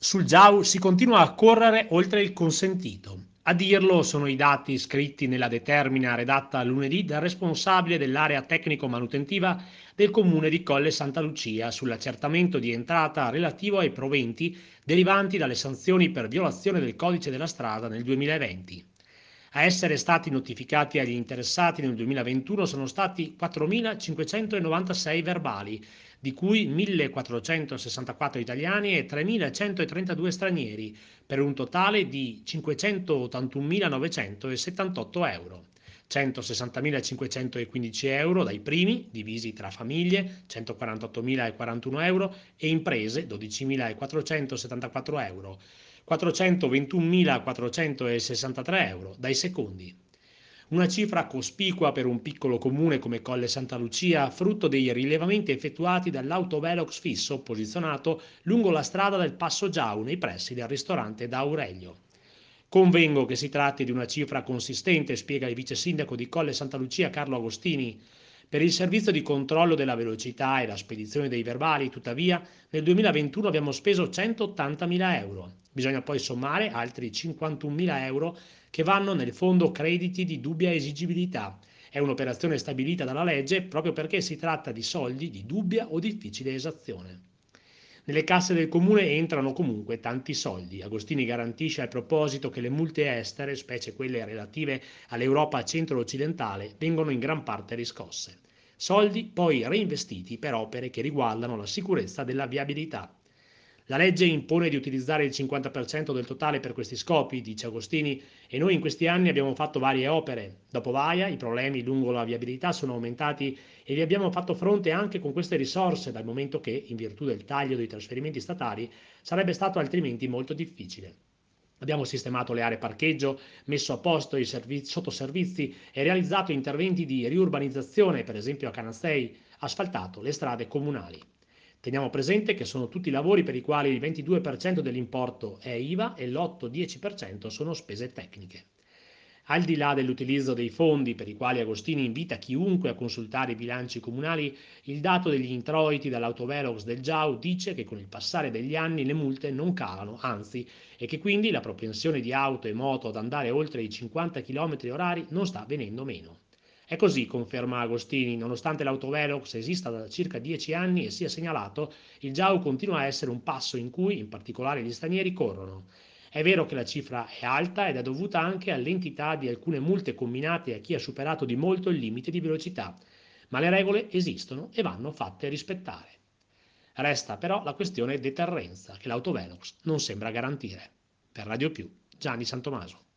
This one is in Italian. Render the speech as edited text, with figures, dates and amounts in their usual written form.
Sul JAU si continua a correre oltre il consentito. A dirlo sono i dati scritti nella determina redatta lunedì dal responsabile dell'area tecnico-manutentiva del comune di Colle Santa Lucia sull'accertamento di entrata relativo ai proventi derivanti dalle sanzioni per violazione del codice della strada nel 2020. A essere stati notificati agli interessati nel 2021 sono stati 4.596 verbali, di cui 1.464 italiani e 3.132 stranieri, per un totale di 581.978 euro. 160.515 euro dai primi, divisi tra famiglie, 148.041 euro, e imprese, 12.474 euro. 421.463 euro dai secondi. Una cifra cospicua per un piccolo comune come Colle Santa Lucia, frutto dei rilevamenti effettuati dall'autovelox fisso posizionato lungo la strada del Passo Giau nei pressi del ristorante d'Aurelio. Convengo che si tratti di una cifra consistente, spiega il vice sindaco di Colle Santa Lucia Carlo Agostini. Per il servizio di controllo della velocità e la spedizione dei verbali, tuttavia, nel 2021 abbiamo speso 180.000 euro. Bisogna poi sommare altri 51.000 euro che vanno nel fondo crediti di dubbia esigibilità. È un'operazione stabilita dalla legge proprio perché si tratta di soldi di dubbia o difficile esazione. Nelle casse del comune entrano comunque tanti soldi. Agostini garantisce al proposito che le multe estere, specie quelle relative all'Europa centro-occidentale, vengono in gran parte riscosse. Soldi poi reinvestiti per opere che riguardano la sicurezza della viabilità. La legge impone di utilizzare il 50% del totale per questi scopi, dice Agostini, e noi in questi anni abbiamo fatto varie opere. Dopo Vaia i problemi lungo la viabilità sono aumentati e vi abbiamo fatto fronte anche con queste risorse, dal momento che, in virtù del taglio dei trasferimenti statali, sarebbe stato altrimenti molto difficile. Abbiamo sistemato le aree parcheggio, messo a posto i sottoservizi e realizzato interventi di riurbanizzazione, per esempio a Canazei, asfaltato le strade comunali. Teniamo presente che sono tutti lavori per i quali il 22% dell'importo è IVA e l'8-10% sono spese tecniche. Al di là dell'utilizzo dei fondi per i quali Agostini invita chiunque a consultare i bilanci comunali, il dato degli introiti dall'autovelox del Giau dice che con il passare degli anni le multe non calano, anzi, e che quindi la propensione di auto e moto ad andare oltre i 50 km orari non sta venendo meno. È così, conferma Agostini, nonostante l'autovelox esista da circa 10 anni e sia segnalato, il Giau continua a essere un passo in cui, in particolare gli stranieri, corrono. È vero che la cifra è alta ed è dovuta anche all'entità di alcune multe combinate a chi ha superato di molto il limite di velocità, ma le regole esistono e vanno fatte rispettare. Resta però la questione deterrenza che l'autovelox non sembra garantire. Per Radio Più, Gianni Santomaso.